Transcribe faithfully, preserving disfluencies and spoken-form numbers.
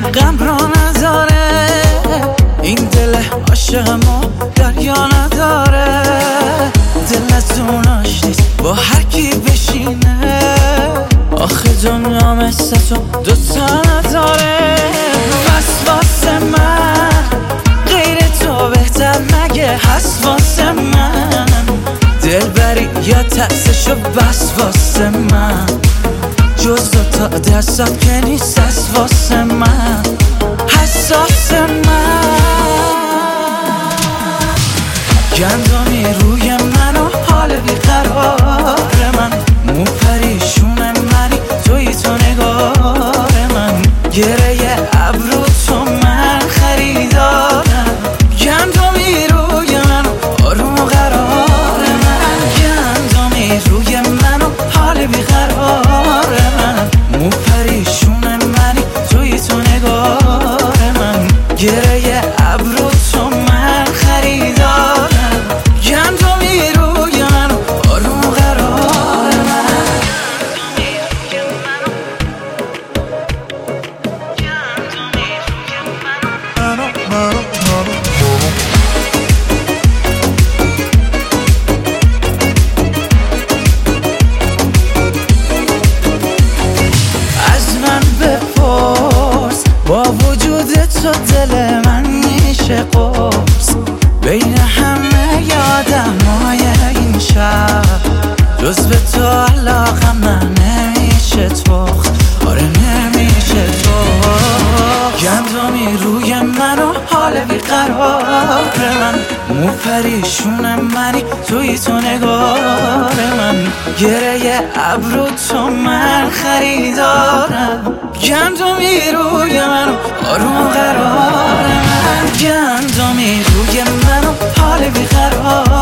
غم را نداره این دل عاشقمو دریا نداره دل از اوناش نیست با هر کی بشینه آخه دنیا مثل تو دوتا نداره پس واسه من غیر تو بهتر مگه هست واسه من دل بری یا ترسشو بس واسه من جز دوتا دستم که نیست از واسه من حساس من گندمی روی من و حال بیقرار من مو پریشون منی توی تو نگار من گره ابرو تو من خریدارم گندمی روی من و آروم و قرار من گندمی روی من و حال بیقرار من مو پریشون منی توی تو نگار من گره ابرو تو من خریدارم گندمی روی من و آروم و قرار من از من بپرس با وجود تو دل من میشه قرص بین همه یادمای این شهر جز به تو علاقم من نمیشه تخت آره نمیشه تخت گندمی روی من و حال بیقرار من مو پریشون منی توی تو نگار من گره ابرو تو من خریدارم گندمی روی من و آروم قرار من گندمی روی من و حال بیقرار